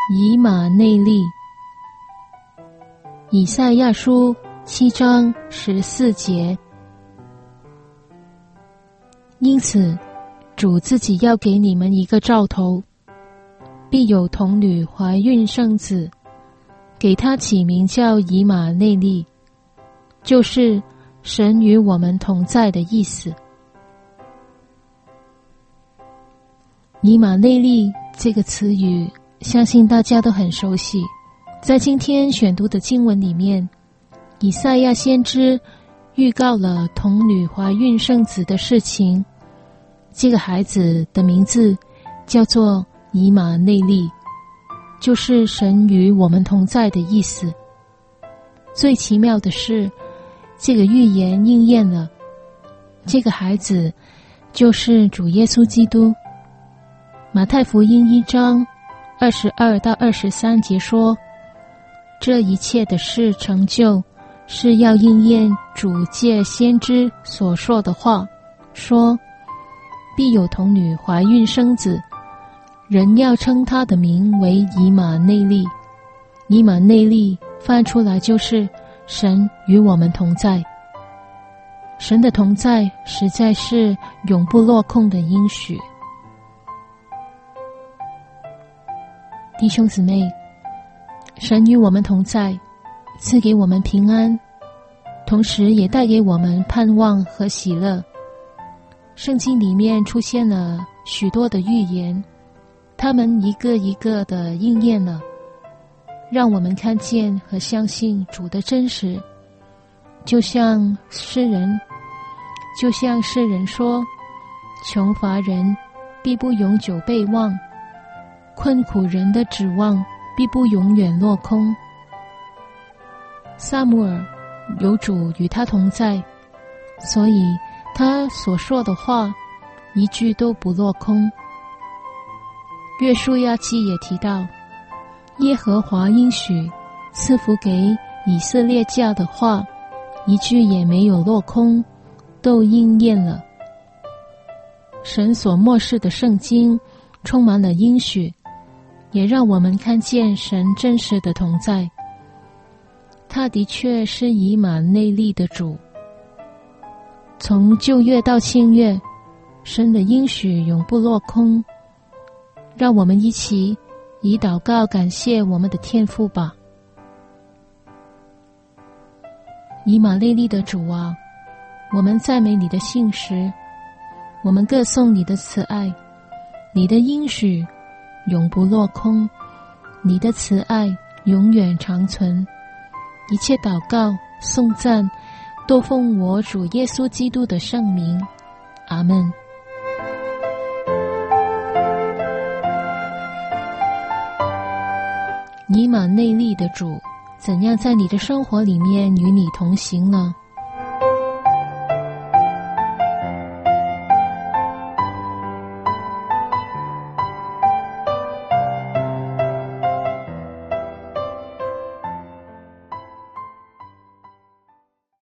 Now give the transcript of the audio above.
以马内利。以赛亚书7章14节。因此，主自己要给你们一个兆头，必有童女怀孕生子，给他起名叫以马内利，就是神与我们同在的意思。以马内利这个词语，相信大家都很熟悉。在今天选读的经文里面，以赛亚先知预告了童女怀孕生子的事情。这个孩子的名字叫做以马内利，就是神与我们同在的意思。最奇妙的是，这个预言应验了，这个孩子就是主耶稣基督。马太福音1章22到23节说，这一切的事成就，是要应验主借先知所说的话，说必有童女怀孕生子，人要称他的名为以马内利。以马内利翻出来就是神与我们同在。神的同在实在是永不落空的应许。弟兄姊妹，神与我们同在，赐给我们平安，同时也带给我们盼望和喜乐。圣经里面出现了许多的预言，它们一个一个的应验了，让我们看见和相信主的真实。就像诗人说，穷乏人必不永久被忘，困苦人的指望必不永远落空。撒母耳有主与他同在，所以他所说的话一句都不落空。约书亚记也提到，耶和华应许赐福给以色列家的话，一句也没有落空，都应验了。神所默示的圣经充满了应许，也让我们看见神真实的同在。他的确是以马内利的主。从旧约到新约，神的应许永不落空。让我们一起以祷告感谢我们的天父吧。以马内利的主啊，我们赞美你的信实，我们歌颂你的慈爱，你的应许永不落空，你的慈爱永远长存。一切祷告颂赞都奉我主耶稣基督的圣名，阿们。以马内利的主怎样在你的生活里面与你同行呢？